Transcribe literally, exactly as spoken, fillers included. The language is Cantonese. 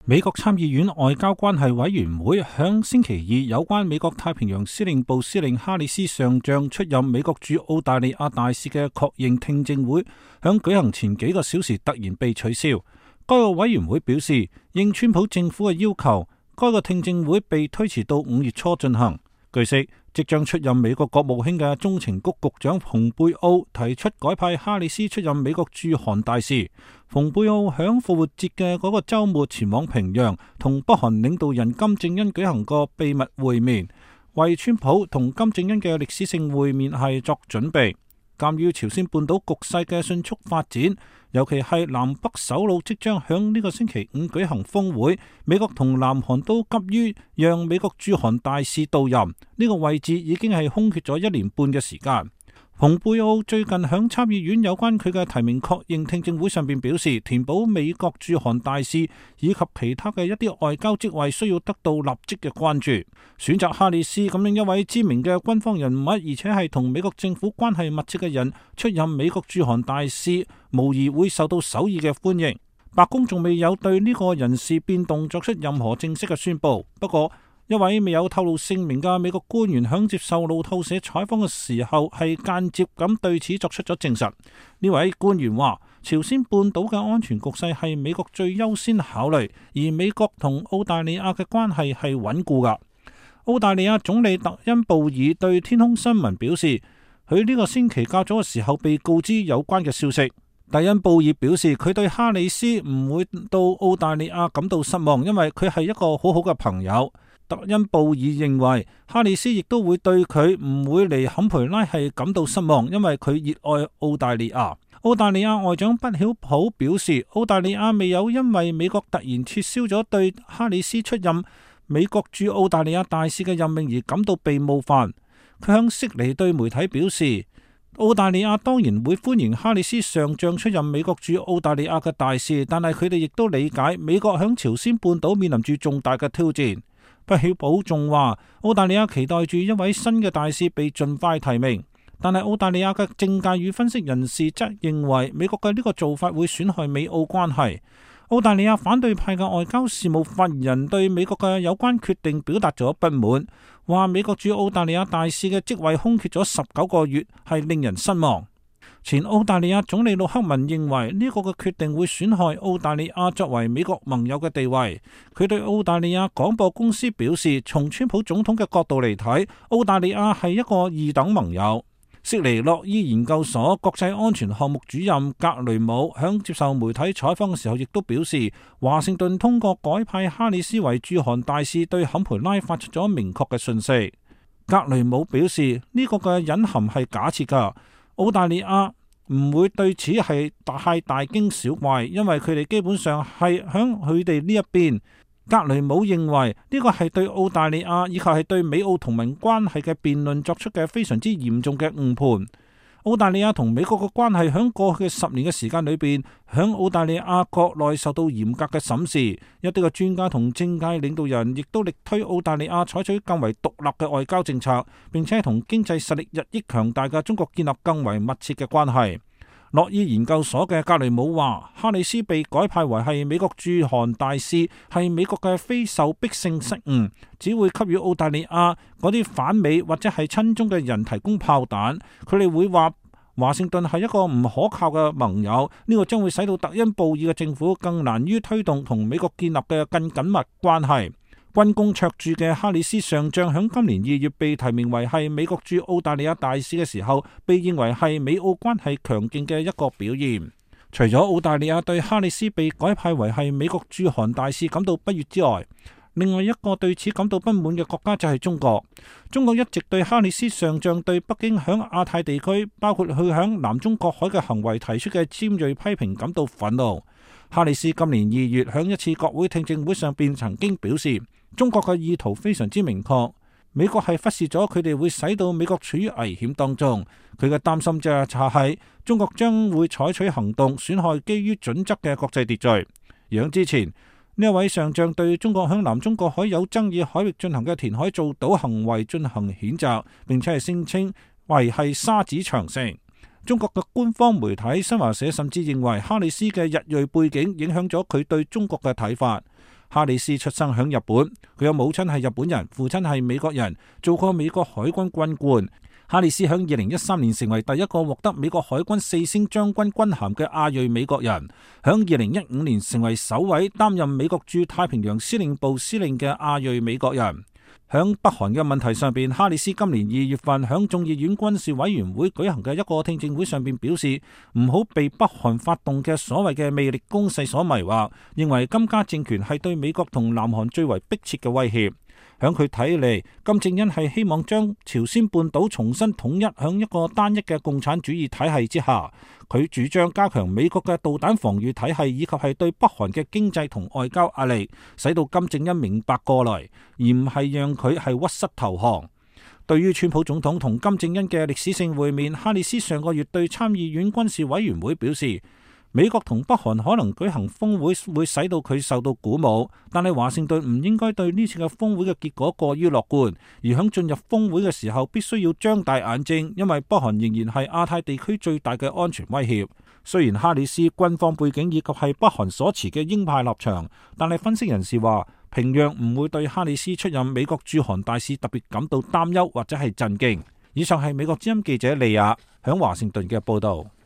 美國參議院外交關係委員會響星期二有關美國太平洋司令部司令哈里斯上將出任美國駐澳大利亞大使嘅確認聽證會，響舉行前幾個小時突然被取消。該個委員會表示，應川普政府嘅要求，該個聽證會被推遲到五月初進行。據悉，即將出任美國國務卿嘅中情局局長蓬佩奧提出改派哈里斯出任美國駐韓大使。蓬佩奧響復活節嘅嗰個週末前往平壤，同北韓領導人金正恩舉行個秘密會面，為川普同金正恩嘅歷史性會面係作準備。鑒於朝鮮半島局勢嘅迅速發展，尤其係南北首腦即將響呢個星期五舉行峰會，美國同南韓都急於讓美國駐韓大使到任，呢、這個位置已經係空缺咗一年半嘅時間。蓬佩奧最近響參議院有關佢嘅提名確認聽證會上邊表示，填補美國駐韓大使以及其他嘅一啲外交職位需要得到立即嘅關注。選擇哈里斯咁樣一位知名嘅軍方人物，而且係同美國政府關係密切嘅人出任美國駐韓大使，無疑會受到首爾嘅歡迎。白宮仲未有對呢個人事變動作出任何正式嘅宣布，不過一位未有透露姓名嘅美國官員響接受路透社採訪嘅時候，係間接咁對此作出咗證實。呢位官員話，朝鮮半島嘅安全局勢係美國最優先考慮，而美國同澳大利亞嘅關係係穩固噶。澳大利亞總理特恩布爾對天空新聞表示，佢呢個星期較早嘅時候被告知有關嘅消息。特恩布爾表示，佢對哈里斯唔會到澳大利亞感到失望，因為佢係一個好好嘅朋友。特恩布爾認為哈里斯亦都會對佢唔會嚟坎培拉係感到失望，因為佢熱愛澳大利亞。澳大利亞外長畢曉普表示，澳大利亞未有因為美國突然撤銷咗對哈里斯出任美國駐澳大利亞大使嘅任命而感到被冒犯。佢向悉尼對媒體表示，澳大利亞當然會歡迎哈里斯上將出任美國駐澳大利亞嘅大使，但係佢哋亦都理解美國響朝鮮半島面臨住重大嘅挑戰。畢曉普仲話，澳大利亞期待住一位新嘅大使被盡快提名，但係澳大利亞嘅政界與分析人士則認為美國嘅呢個做法會損害美澳關係。澳大利亞反對派嘅外交事務發言人對美國嘅有關決定表達咗不滿，話美國駐澳大利亞大使嘅職位空缺咗十九個月，係令人失望。前澳大利亞總理陸克文認為呢個嘅決定會損害澳大利亞作為美國盟友嘅地位。佢對澳大利亞廣播公司表示，從川普總統嘅角度嚟睇，澳大利亞係一個二等盟友。悉尼諾伊研究所國際安全項目主任格雷姆響接受媒體採訪嘅時候，亦都表示，華盛頓通過改派哈里斯為駐韓大使，對坎培拉發出咗明確嘅訊息。格雷姆表示，呢個嘅隱含係假設噶。澳大利亞唔會對此係太大驚小怪，因為佢哋基本上係響佢哋呢一邊。格雷姆認為呢個係對澳大利亞以及係對美澳同盟關係嘅辯論作出嘅非常之嚴重嘅誤判。澳大利亞同美國嘅關係響過去嘅十年嘅時間裏邊，響澳大利亞國內受到嚴格嘅審視。一啲嘅專家同政界領導人亦都力推澳大利亞採取更為獨立嘅外交政策，並且同經濟實力日益強大嘅中國建立更為密切嘅關係。諾伊研究所嘅格雷姆話，哈里斯被改派為係美國駐韓大使，係美國嘅非受逼性失誤，只會給予澳大利亞嗰啲反美或者係親中嘅人提供炮彈。佢哋會話華盛頓係一個唔可靠嘅盟友，呢個將會使到特恩布爾嘅政府更難於推動同美國建立嘅更緊密關係。軍功卓著嘅哈里斯上將響今年二月被提名為係美國駐澳大利亞大使嘅時候，被認為係美澳關係強勁嘅一個表現。除咗澳大利亞對哈里斯被改派為係美國駐韓大使感到不悅之外，另外一個對此感到不滿嘅國家就係中國。中國一直對哈里斯上將對北京響亞太地區，包括佢響南中國海嘅行為提出嘅尖銳批評感到憤怒。哈里斯今年二月響一次國會聽證會上邊曾經表示，中國嘅意圖非常之明確，美國係忽視咗佢哋會使到美國處於危險當中。佢嘅擔心就係中國將會採取行動，損害基於準則嘅國際秩序。而之前呢一位上將對中國響南中國海有爭議海域進行嘅填海造島行為進行譴責，並且係聲稱為係沙子長城。中國嘅官方媒體新華社甚至認為哈里斯嘅日裔背景影響咗佢對中國嘅睇法。 哈里斯出生響日本，佢嘅母親係日本人，父親係美國人，做過美國海軍軍官。哈里斯響二零一三年成為第一個獲得美國海軍四星將軍軍銜嘅亞裔美國人，響二零一五年成為首位擔任美國駐太平洋司令部司令嘅亞裔美國人。響北韓嘅問題上邊，哈里斯今年二月份響眾議院軍事委員會舉行嘅一個聽證會上邊表示，唔好被北韓發動嘅所謂嘅魅力攻勢所迷惑，認為金家政權係對美國同南韓最為迫切嘅威脅。響佢睇嚟，金正恩係希望將朝鮮半島重新統一響一個單一嘅共產主義體系之下。佢主張加強美國嘅導彈防禦體系，以及係對北韓嘅經濟同外交壓力，使到金正恩明白過來，而唔係讓佢係屈膝投降。對於川普總統同金正恩嘅歷史性會面，哈里斯上個月對參議院軍事委員會表示，美國同北韓可能舉行峰會會使到佢受到鼓舞，但係華盛頓唔應該對呢次嘅峰會嘅結果過於樂觀，而響進入峰會嘅時候必須要張大眼睛，因為北韓仍然係亞太地區最大嘅安全威脅。雖然哈里斯軍方背景以及係北韓所持嘅鷹派立場，但係分析人士話，平壤唔會對哈里斯出任美國駐韓大使特別感到擔憂或者係震驚。以上係美國之音記者利亞響華盛頓嘅報道。